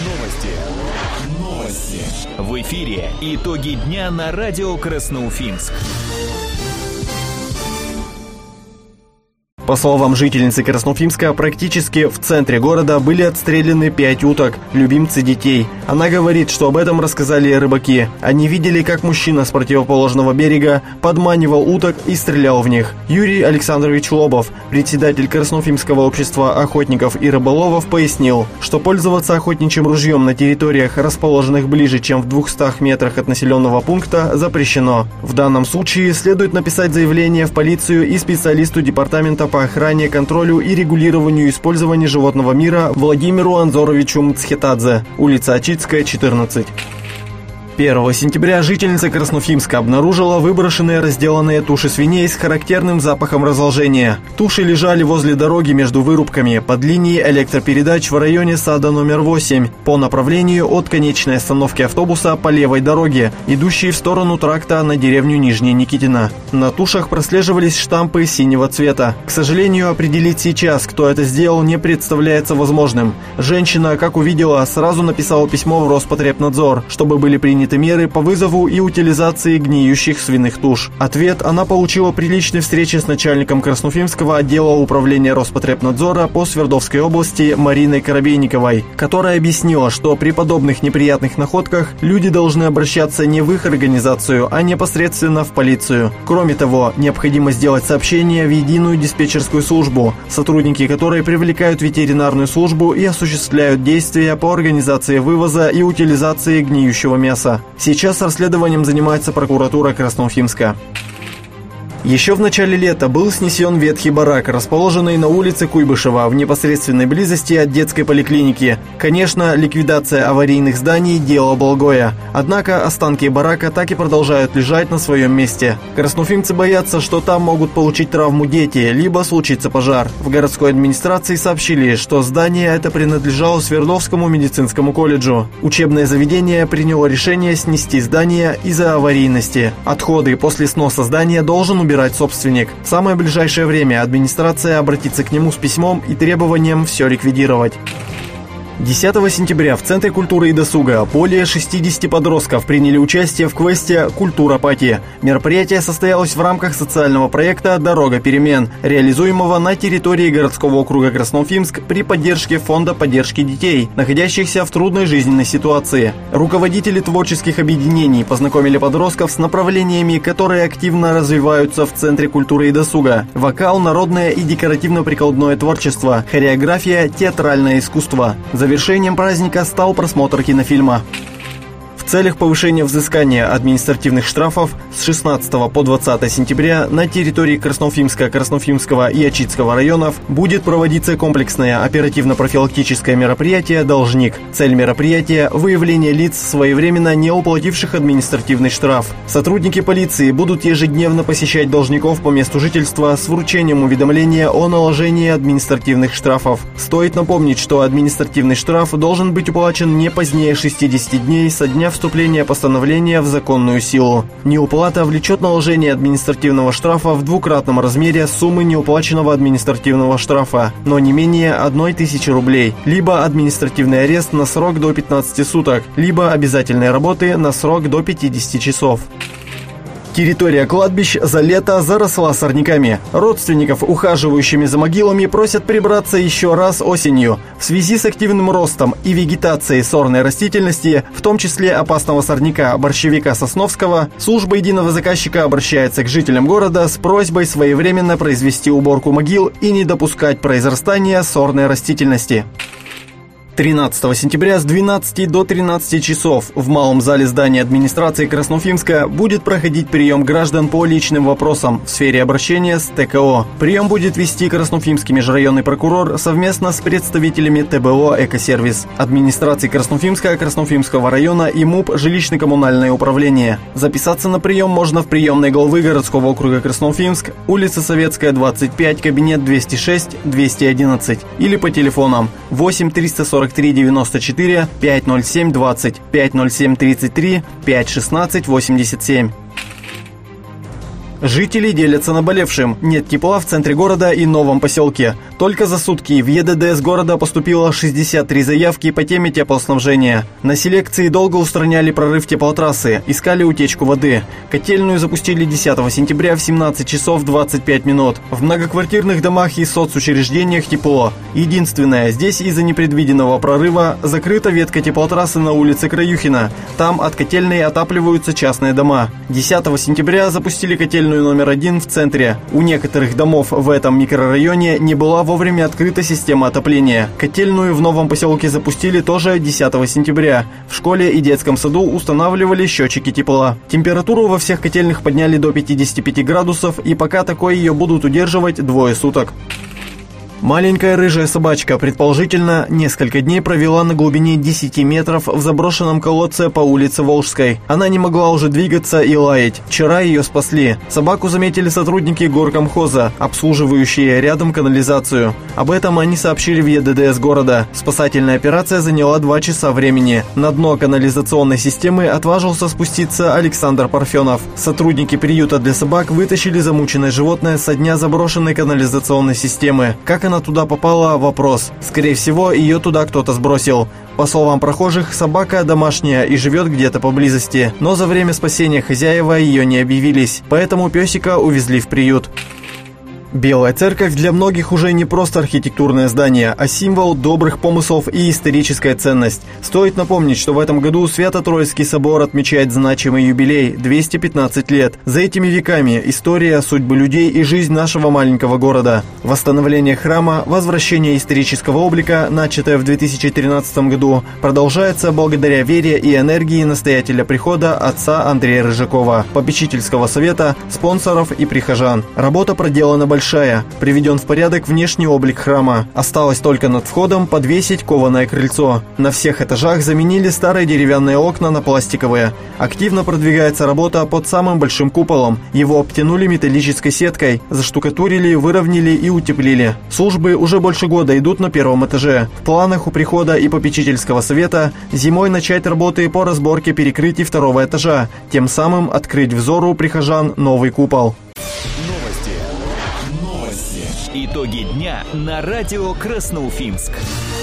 Новости. В эфире итоги дня на радио Красноуфимск. По словам жительницы Красноуфимска, практически в центре города были отстреляны 5 уток, любимцы детей. Она говорит, что об этом рассказали рыбаки. Они видели, как мужчина с противоположного берега подманивал уток и стрелял в них. Юрий Александрович Лобов, председатель Красноуфимского общества охотников и рыболовов, пояснил, что пользоваться охотничьим ружьем на территориях, расположенных ближе, чем в 200 метрах от населенного пункта, запрещено. В данном случае следует написать заявление в полицию и специалисту департамента по охране, контролю и регулированию использования животного мира Владимиру Анзоровичу Мцхетадзе, улица Ачитская, 14. 1 сентября жительница Красноуфимска обнаружила выброшенные разделанные туши свиней с характерным запахом разложения. Туши лежали возле дороги между вырубками под линией электропередач в районе сада номер 8 по направлению от конечной остановки автобуса по левой дороге, идущей в сторону тракта на деревню Нижняя Никитина. На тушах прослеживались штампы синего цвета. К сожалению, определить сейчас, кто это сделал, не представляется возможным. Женщина, как увидела, сразу написала письмо в Роспотребнадзор, чтобы были приняты меры по вызову и утилизации гниющих свиных туш. Ответ она получила при личной встрече с начальником Красноуфимского отдела управления Роспотребнадзора по Свердловской области Мариной Коробейниковой, которая объяснила, что при подобных неприятных находках люди должны обращаться не в их организацию, а непосредственно в полицию. Кроме того, необходимо сделать сообщение в единую диспетчерскую службу, сотрудники которой привлекают ветеринарную службу и осуществляют действия по организации вывоза и утилизации гниющего мяса. Сейчас расследованием занимается прокуратура Красноуфимска. Еще в начале лета был снесен ветхий барак, расположенный на улице Куйбышева, в непосредственной близости от детской поликлиники. Конечно, ликвидация аварийных зданий – дело благое. Однако останки барака так и продолжают лежать на своем месте. Красноуфимцы боятся, что там могут получить травму дети, либо случится пожар. В городской администрации сообщили, что здание это принадлежало Свердловскому медицинскому колледжу. Учебное заведение приняло решение снести здание из-за аварийности. Отходы после сноса здания должен убирать собственник. В самое ближайшее время администрация обратится к нему с письмом и требованием все ликвидировать. 10 сентября в Центре культуры и досуга более 60 подростков приняли участие в квесте «Культура Пати». Мероприятие состоялось в рамках социального проекта «Дорога перемен», реализуемого на территории городского округа Красноуфимск при поддержке Фонда поддержки детей, находящихся в трудной жизненной ситуации. Руководители творческих объединений познакомили подростков с направлениями, которые активно развиваются в Центре культуры и досуга: вокал, народное и декоративно-прикладное творчество, хореография, театральное искусство. Завершением праздника стал просмотр кинофильма. В целях повышения взыскания административных штрафов с 16 по 20 сентября на территории Красноуфимска, Красноуфимского и Ачитского районов будет проводиться комплексное оперативно-профилактическое мероприятие «Должник». Цель мероприятия – выявление лиц, своевременно не уплативших административный штраф. Сотрудники полиции будут ежедневно посещать должников по месту жительства с вручением уведомления о наложении административных штрафов. Стоит напомнить, что административный штраф должен быть уплачен не позднее 60 дней со дня вступления постановления в законную силу. Неуплата влечет наложение административного штрафа в двукратном размере суммы неуплаченного административного штрафа, но не менее 1000 рублей, либо административный арест на срок до 15 суток, либо обязательные работы на срок до 50 часов. Территория кладбищ за лето заросла сорняками. Родственников, ухаживающими за могилами, просят прибраться еще раз осенью. В связи с активным ростом и вегетацией сорной растительности, в том числе опасного сорняка борщевика сосновского, служба единого заказчика обращается к жителям города с просьбой своевременно произвести уборку могил и не допускать произрастания сорной растительности. 13 сентября с 12 до 13 часов в малом зале здания администрации Красноуфимска будет проходить прием граждан по личным вопросам в сфере обращения с ТКО. Прием будет вести Красноуфимский межрайонный прокурор совместно с представителями ТБО «Экосервис», администрации Красноуфимска, Красноуфимского района и МУП «Жилищно-коммунальное управление». Записаться на прием можно в приемной главы городского округа Красноуфимск, улица Советская, 25, кабинет 206-211 или по телефонам 8 343 94 507 20, 507 33, 516 87. Жители делятся наболевшим. Нет тепла в центре города и новом поселке. Только за сутки в ЕДДС города поступило 63 заявки по теме теплоснабжения. На селекции долго устраняли прорыв теплотрассы, искали утечку воды. Котельную запустили 10 сентября в 17 часов 25 минут. В многоквартирных домах и соцучреждениях тепло. Единственное, здесь из-за непредвиденного прорыва закрыта ветка теплотрассы на улице Краюхина. Там от котельной отапливаются частные дома. 10 сентября запустили котельную номер 1 в центре. У некоторых домов в этом микрорайоне не была вовремя открыта система отопления. Котельную в новом поселке запустили тоже 10 сентября. В школе и детском саду устанавливали счетчики тепла. Температуру во всех котельных подняли до 55 градусов, и пока такое ее будут удерживать 2 суток. Маленькая рыжая собачка, предположительно, несколько дней провела на глубине 10 метров в заброшенном колодце по улице Волжской. Она не могла уже двигаться и лаять. Вчера ее спасли. Собаку заметили сотрудники горкомхоза, обслуживающие рядом канализацию. Об этом они сообщили в ЕДДС города. Спасательная операция заняла 2 часа времени. На дно канализационной системы отважился спуститься Александр Парфенов. Сотрудники приюта для собак вытащили замученное животное со дня заброшенной канализационной системы. Как она туда попала – вопрос. Скорее всего, ее туда кто-то сбросил. По словам прохожих, собака домашняя и живет где-то поблизости. Но за время спасения хозяева ее не объявились, поэтому песика увезли в приют. Белая церковь для многих уже не просто архитектурное здание, а символ добрых помыслов и историческая ценность. Стоит напомнить, что в этом году Свято-Троицкий собор отмечает значимый юбилей – 215 лет. За этими веками история, судьбы людей и жизнь нашего маленького города. Восстановление храма, возвращение исторического облика, начатое в 2013 году, продолжается благодаря вере и энергии настоятеля прихода отца Андрея Рыжакова, попечительского совета, спонсоров и прихожан. Работа проделана большая. Приведен в порядок внешний облик храма. Осталось только над входом подвесить кованое крыльцо. На всех этажах заменили старые деревянные окна на пластиковые. Активно продвигается работа под самым большим куполом. Его обтянули металлической сеткой, заштукатурили, выровняли и утеплили. Службы уже больше года идут на первом этаже. В планах у прихода и попечительского совета зимой начать работы по разборке перекрытий второго этажа, тем самым открыть взору прихожан новый купол. Итоги дня на радио Красноуфимск.